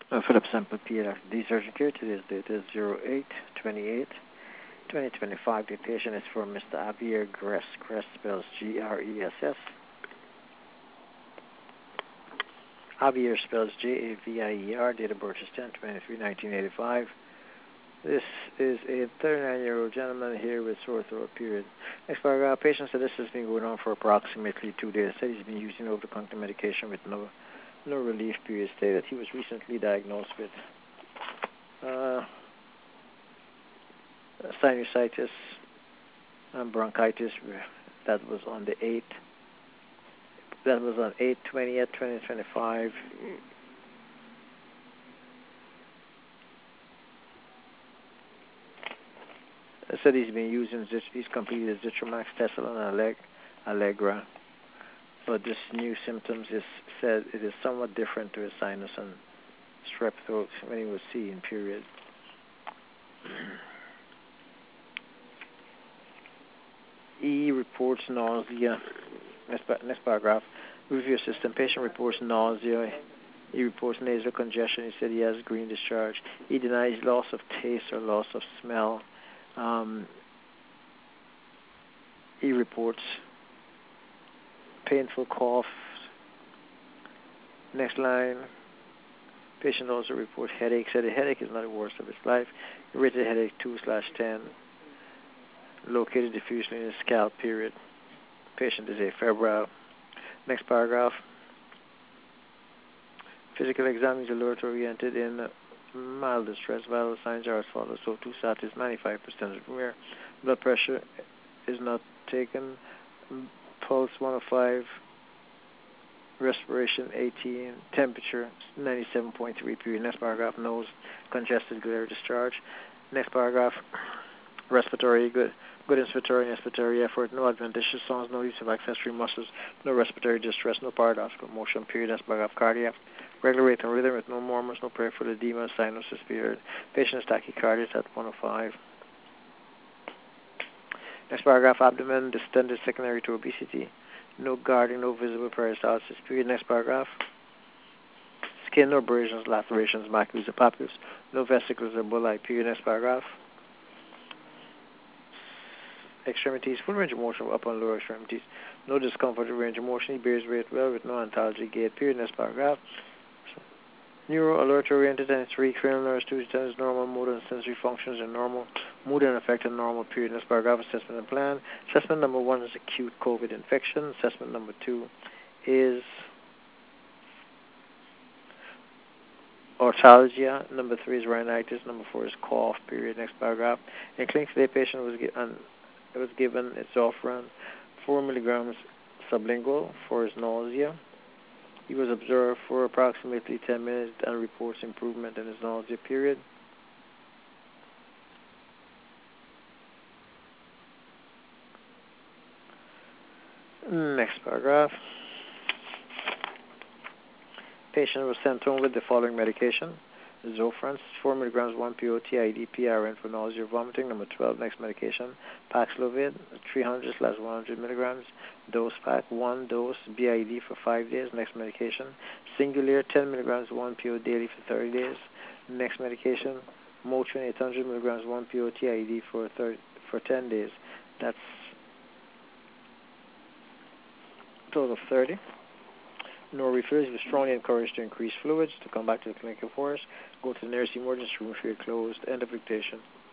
Philip Sample Peter. The surgeon care. Today's date is 08/28/2025. The patient is for Mr. Javier Gress. Gress spells Gress. Javier spells Javier. Date of birth is 10/23/1985. This is a 39-year-old gentleman here with sore throat, period. Next paragraph. Patient said this has been going on for approximately 2 days. Said he's been using over-the-counter medication with no relief, period. Stated he was recently diagnosed with sinusitis and bronchitis. That was on the 8th. That was on 8/20/2025. Said he's been using, he's completed Zithromax, Tesla, and Allegra. But this new symptoms is said it is somewhat different to his sinus and strep throat when he was seen, period. E reports nausea. Next paragraph. Review system. Patient reports nausea. He reports nasal congestion. He said he has green discharge. He denies loss of taste or loss of smell. He reports painful cough. Next line. Patient also reports headache. Said the headache is not the worst of his life. He rated headache 2/10. Located diffusely in his scalp, period. Patient is afebrile. Next paragraph. Physical exam is alert oriented in mild distress. Vital signs are as follows. So SAT is 95% rare. Blood pressure is not taken. Pulse 105. Respiration 18. Temperature 97.3, period. Next paragraph. Nose congested, glare discharge. Next paragraph. Respiratory good inspiratory and expiratory effort, no adventitious sounds, no use of accessory muscles, no respiratory distress, no paradoxical motion, period. Next paragraph. Cardiac regular rate and rhythm with no murmurs, no peripheral edema, sinuses, period. Patient is tachycardia at 105. Next paragraph. Abdomen distended secondary to obesity, no guarding, no visible peristalsis, period. Next paragraph. Skin, no abrasions, lacerations, macules, or papules, no vesicles or bullae, period. Next paragraph. Extremities, full range of motion of upper and lower extremities, no discomfort or range of motion. He bears weight well with no ontology gait, period. Next paragraph. Neuro alert oriented and 3 cranial nerves, 2 is normal, motor and sensory functions are normal, mood and affect are normal, period. Next paragraph. Assessment and plan. Assessment number 1 is acute COVID infection. Assessment number 2 is orthalgia. Number 3 is rhinitis. Number 4 is cough, period. Next paragraph. In clinic today, patient was given Zofran 4 milligrams sublingual for his nausea. He was observed for approximately 10 minutes and reports improvement in his nausea, period. Next paragraph. Patient was sent home with the following medication. Zofran, 4 milligrams, 1 POT, ID, PRN for nausea, vomiting. Number 12, next medication. Paxlovid, 300/100 milligrams. Dose pack, 1 dose, BID for 5 days. Next medication. Singulair, 10 milligrams, 1 PO daily for 30 days. Next medication. Motrin, 800 milligrams, 1 POT, ID for 10 days. That's a total of 30. No refills. He was strongly encouraged to increase fluids, to come back to the clinical force, go to the nearest emergency room if you're closed. End of dictation.